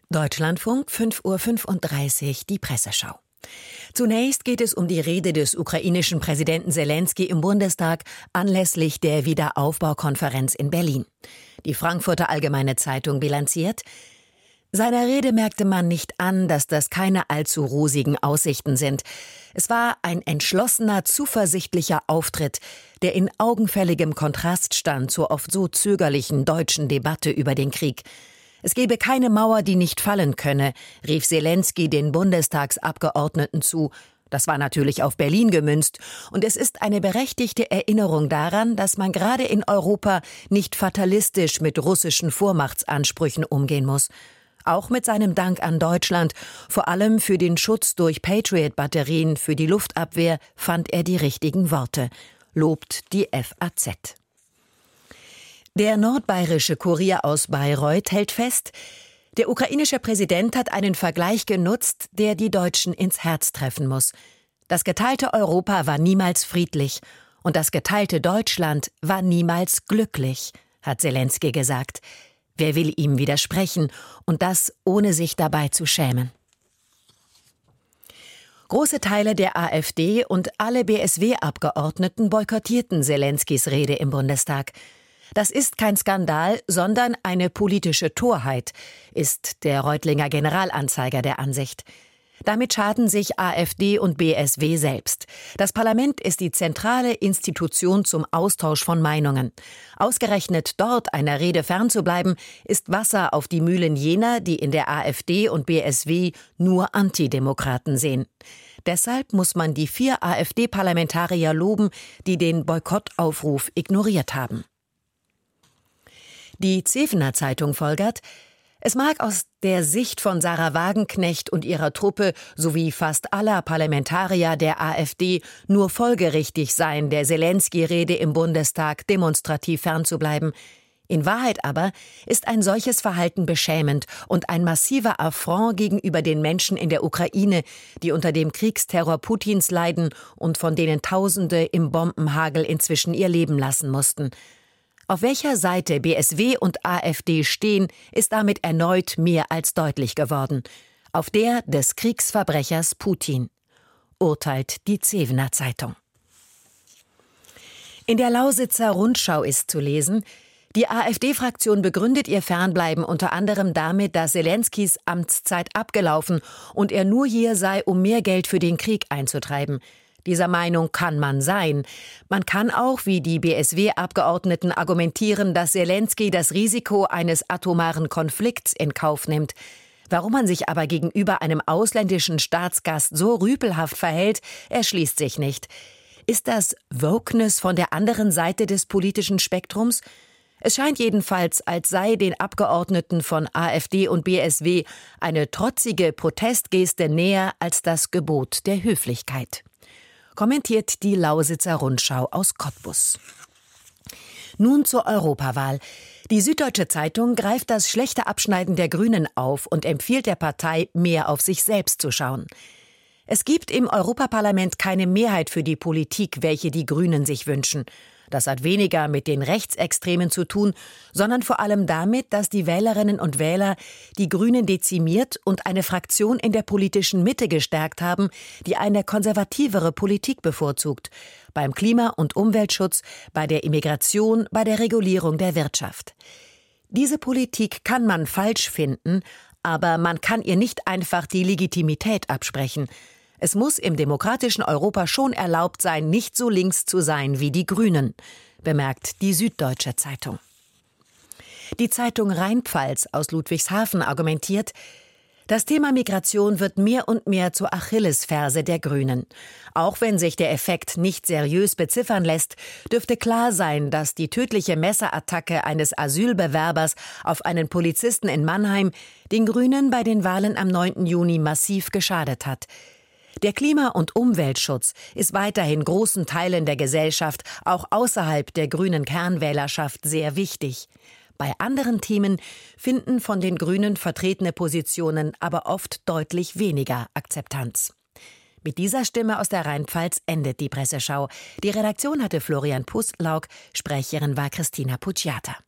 Deutschlandfunk, 5:35 Uhr, die Presseschau. Zunächst geht es um die Rede des ukrainischen Präsidenten Selenskyj im Bundestag anlässlich der Wiederaufbaukonferenz in Berlin. Die Frankfurter Allgemeine Zeitung bilanziert: Seiner Rede merkte man nicht an, dass das keine allzu rosigen Aussichten sind. Es war ein entschlossener, zuversichtlicher Auftritt, der in augenfälligem Kontrast stand zur oft so zögerlichen deutschen Debatte über den Krieg. Es gebe keine Mauer, die nicht fallen könne, rief Selenskyj den Bundestagsabgeordneten zu. Das war natürlich auf Berlin gemünzt. Und es ist eine berechtigte Erinnerung daran, dass man gerade in Europa nicht fatalistisch mit russischen Vormachtsansprüchen umgehen muss. Auch mit seinem Dank an Deutschland, vor allem für den Schutz durch Patriot-Batterien für die Luftabwehr, fand er die richtigen Worte, lobt die FAZ. Der nordbayerische Kurier aus Bayreuth hält fest, der ukrainische Präsident hat einen Vergleich genutzt, der die Deutschen ins Herz treffen muss. Das geteilte Europa war niemals friedlich und das geteilte Deutschland war niemals glücklich, hat Selenskyj gesagt. Wer will ihm widersprechen und das ohne sich dabei zu schämen? Große Teile der AfD und alle BSW-Abgeordneten boykottierten Selenskyjs Rede im Bundestag. Das ist kein Skandal, sondern eine politische Torheit, ist der Reutlinger Generalanzeiger der Ansicht. Damit schaden sich AfD und BSW selbst. Das Parlament ist die zentrale Institution zum Austausch von Meinungen. Ausgerechnet dort einer Rede fernzubleiben, ist Wasser auf die Mühlen jener, die in der AfD und BSW nur Antidemokraten sehen. Deshalb muss man die 4 AfD-Parlamentarier loben, die den Boykottaufruf ignoriert haben. Die Zevener Zeitung folgert: Es mag aus der Sicht von Sarah Wagenknecht und ihrer Truppe sowie fast aller Parlamentarier der AfD nur folgerichtig sein, der Selenskyj-Rede im Bundestag demonstrativ fernzubleiben. In Wahrheit aber ist ein solches Verhalten beschämend und ein massiver Affront gegenüber den Menschen in der Ukraine, die unter dem Kriegsterror Putins leiden und von denen Tausende im Bombenhagel inzwischen ihr Leben lassen mussten. Auf welcher Seite BSW und AfD stehen, ist damit erneut mehr als deutlich geworden. Auf der des Kriegsverbrechers Putin, urteilt die Zevener Zeitung. In der Lausitzer Rundschau ist zu lesen: Die AfD-Fraktion begründet ihr Fernbleiben unter anderem damit, dass Selenskyjs Amtszeit abgelaufen und er nur hier sei, um mehr Geld für den Krieg einzutreiben. Dieser Meinung kann man sein. Man kann auch, wie die BSW-Abgeordneten, argumentieren, dass Selenskyj das Risiko eines atomaren Konflikts in Kauf nimmt. Warum man sich aber gegenüber einem ausländischen Staatsgast so rüpelhaft verhält, erschließt sich nicht. Ist das Wokeness von der anderen Seite des politischen Spektrums? Es scheint jedenfalls, als sei den Abgeordneten von AfD und BSW eine trotzige Protestgeste näher als das Gebot der Höflichkeit. Kommentiert die Lausitzer Rundschau aus Cottbus. Nun zur Europawahl. Die Süddeutsche Zeitung greift das schlechte Abschneiden der Grünen auf und empfiehlt der Partei, mehr auf sich selbst zu schauen. Es gibt im Europaparlament keine Mehrheit für die Politik, welche die Grünen sich wünschen. Das hat weniger mit den Rechtsextremen zu tun, sondern vor allem damit, dass die Wählerinnen und Wähler die Grünen dezimiert und eine Fraktion in der politischen Mitte gestärkt haben, die eine konservativere Politik bevorzugt. Beim Klima- und Umweltschutz, bei der Immigration, bei der Regulierung der Wirtschaft. Diese Politik kann man falsch finden, aber man kann ihr nicht einfach die Legitimität absprechen. Es muss im demokratischen Europa schon erlaubt sein, nicht so links zu sein wie die Grünen, bemerkt die Süddeutsche Zeitung. Die Zeitung Rheinpfalz aus Ludwigshafen argumentiert: Das Thema Migration wird mehr und mehr zur Achillesferse der Grünen. Auch wenn sich der Effekt nicht seriös beziffern lässt, dürfte klar sein, dass die tödliche Messerattacke eines Asylbewerbers auf einen Polizisten in Mannheim den Grünen bei den Wahlen am 9. Juni massiv geschadet hat. Der Klima- und Umweltschutz ist weiterhin großen Teilen der Gesellschaft, auch außerhalb der grünen Kernwählerschaft, sehr wichtig. Bei anderen Themen finden von den Grünen vertretene Positionen aber oft deutlich weniger Akzeptanz. Mit dieser Stimme aus der Rheinpfalz endet die Presseschau. Die Redaktion hatte Florian Pustlauk, Sprecherin war Christina Pucciata.